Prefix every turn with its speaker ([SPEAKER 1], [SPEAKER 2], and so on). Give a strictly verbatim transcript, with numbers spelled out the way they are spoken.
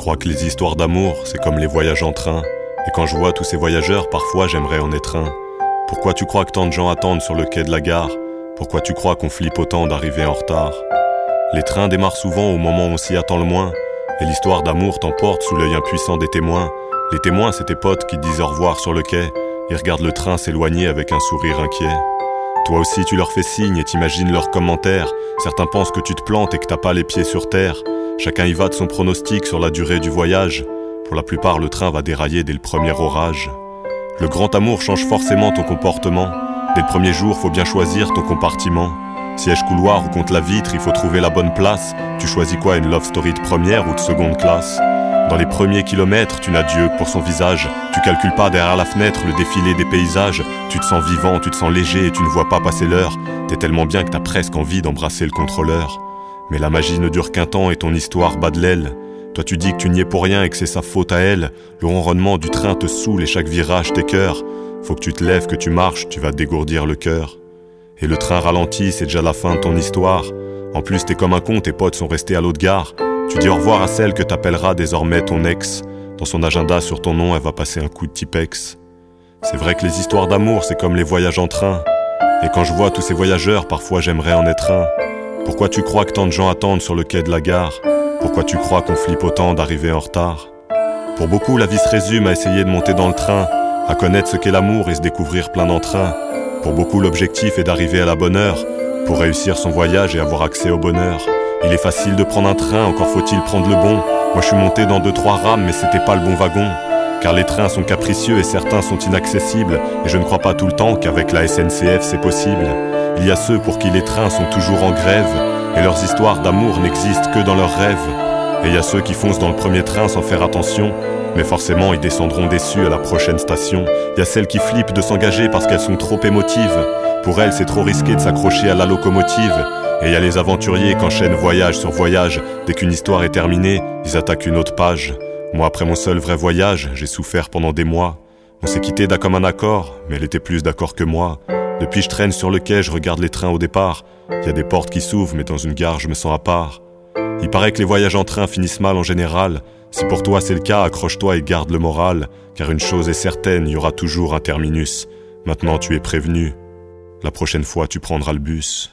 [SPEAKER 1] crois que les histoires d'amour, c'est comme les voyages en train. Et quand je vois tous ces voyageurs, parfois j'aimerais en être un. Pourquoi tu crois que tant de gens attendent sur le quai de la gare? Pourquoi tu crois qu'on flippe autant d'arriver en retard? Les trains démarrent souvent au moment où on s'y attend le moins. Et l'histoire d'amour t'emporte sous l'œil impuissant des témoins. Les témoins, c'est tes potes qui te disent au revoir sur le quai. Ils regardent le train s'éloigner avec un sourire inquiet. Toi aussi tu leur fais signe et t'imagines leurs commentaires. Certains pensent que tu te plantes et que t'as pas les pieds sur terre. Chacun y va de son pronostic sur la durée du voyage. Pour la plupart, le train va dérailler dès le premier orage. Le grand amour change forcément ton comportement. Dès le premier jour, faut bien choisir ton compartiment. Siège couloir ou contre la vitre, il faut trouver la bonne place. Tu choisis quoi, une love story de première ou de seconde classe? Dans les premiers kilomètres, tu n'as Dieu que pour son visage. Tu calcules pas derrière la fenêtre le défilé des paysages. Tu te sens vivant, tu te sens léger et tu ne vois pas passer l'heure. T'es tellement bien que t'as presque envie d'embrasser le contrôleur. Mais la magie ne dure qu'un temps et ton histoire bat de l'aile. Toi tu dis que tu n'y es pour rien et que c'est sa faute à elle. Le ronronnement du train te saoule et chaque virage t'écœure. Faut que tu te lèves, que tu marches, tu vas te dégourdir le cœur. Et le train ralentit, c'est déjà la fin de ton histoire. En plus t'es comme un con, tes potes sont restés à l'autre gare. Tu dis au revoir à celle que t'appelleras désormais ton ex. Dans son agenda sur ton nom, elle va passer un coup de Tipex. C'est vrai que les histoires d'amour, c'est comme les voyages en train. Et quand je vois tous ces voyageurs, parfois j'aimerais en être un. Pourquoi tu crois que tant de gens attendent sur le quai de la gare? Pourquoi tu crois qu'on flippe autant d'arriver en retard? Pour beaucoup, la vie se résume à essayer de monter dans le train, à connaître ce qu'est l'amour et se découvrir plein d'entrain. Pour beaucoup, l'objectif est d'arriver à la bonne heure, pour réussir son voyage et avoir accès au bonheur. Il est facile de prendre un train, encore faut-il prendre le bon. Moi je suis monté dans deux trois rames, mais c'était pas le bon wagon. Car les trains sont capricieux et certains sont inaccessibles. Et je ne crois pas tout le temps qu'avec la S N C F c'est possible. Il y a ceux pour qui les trains sont toujours en grève, et leurs histoires d'amour n'existent que dans leurs rêves. Et il y a ceux qui foncent dans le premier train sans faire attention, mais forcément ils descendront déçus à la prochaine station. Il y a celles qui flippent de s'engager parce qu'elles sont trop émotives. Pour elles c'est trop risqué de s'accrocher à la locomotive. Et il y a les aventuriers qui enchaînent voyage sur voyage. Dès qu'une histoire est terminée, ils attaquent une autre page. Moi, après mon seul vrai voyage, j'ai souffert pendant des mois. On s'est quitté d'un commun accord, mais elle était plus d'accord que moi. Depuis je traîne sur le quai, je regarde les trains au départ. Il y a des portes qui s'ouvrent, mais dans une gare je me sens à part. Il paraît que les voyages en train finissent mal en général. Si pour toi c'est le cas, accroche-toi et garde le moral. Car une chose est certaine, il y aura toujours un terminus. Maintenant tu es prévenu. La prochaine fois tu prendras le bus.